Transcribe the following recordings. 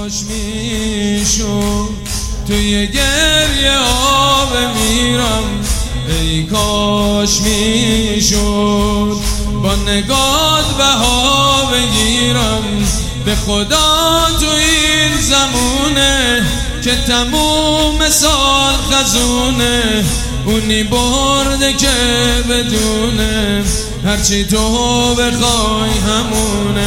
کاش میشد توی گریه آب میرم، ای کاش میشد با نگات بها بگیرم. به خدا تو این زمونه که تموم سال خزونه، اونی برده که بدونه هرچی تو بخوای همونه.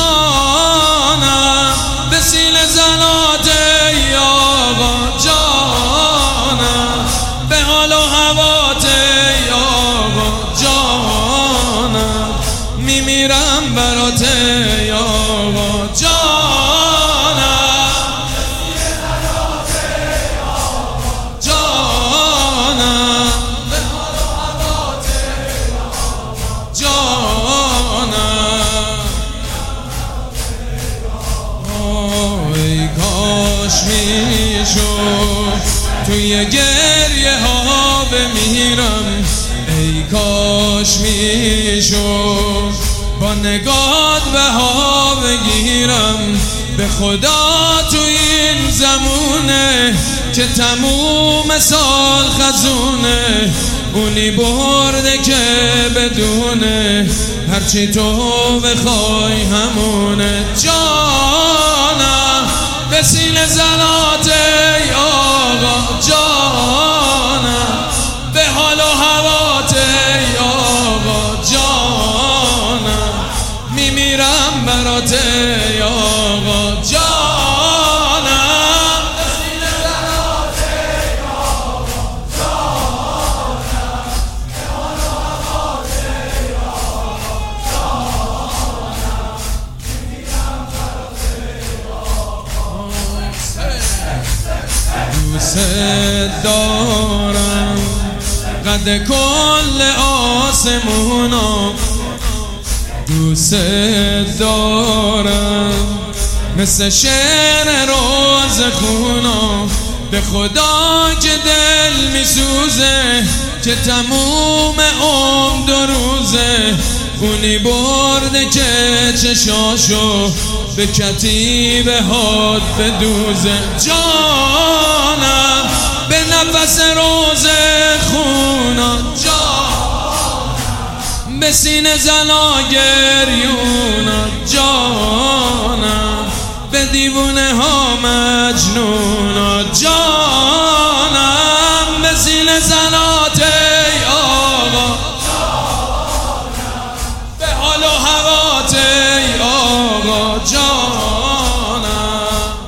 جانم به سیل زنات ای آقا، جانم به حال و هوات ای آقا، جانم میمیرم برات ای آقا، جانم جانم به حال و هوات ای آقا، جانم ای کاش میشد توی گریه ها بمیرم، ای کاش میشد با نگات بها بگیرم. به خدا تو این زمونه که تموم سال خزونه، اونی برده که بدونه هرچی تو بخوای همونه. جانم به سینه زنات ای آقا، جانم به حال و هوات ای آقا، جانم میمیرم برات ای آقا، جانم به سینه زنات ای آقا، جانم به حال و هوات ای آقا، جانم میمیرم برات ای آقا. دوست دارم قد کل آسمونا، دوست دارم مثل شعر روز خونا. به خدا که دل میسوزه که تموم عمر دو روزه، اونی برده که چشاشو به کتیبه هات بدوزه. جانم به نفس روز خونا، جانم به سینه زنا گریونا، جانم به دیوونه ها مجنونا، جانم به سینه زنات ای آقا، جانم به حال و هوات ای آقا، جانم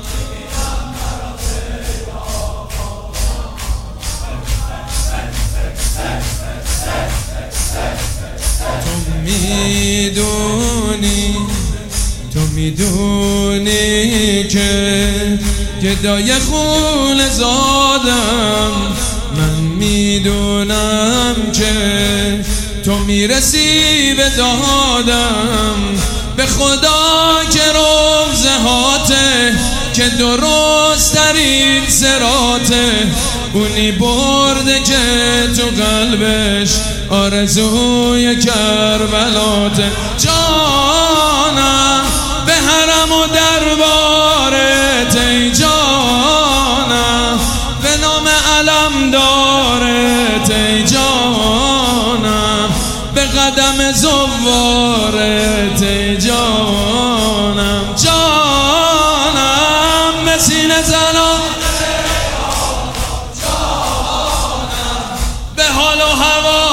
تو میدونی که گدای خون زادم، من میدونم که تو میرسی به دادم. به خدا که روزه هاته که درست در این سراته، اونی برده که تو قلبش آرزوی کربلاته. جانم به حرم و دربارت ای جانم، به نام علم دارت ای جانم، به قدم زوارت ای جانم، جانم به سینه زنات ای آقا، جانم به حال و هوا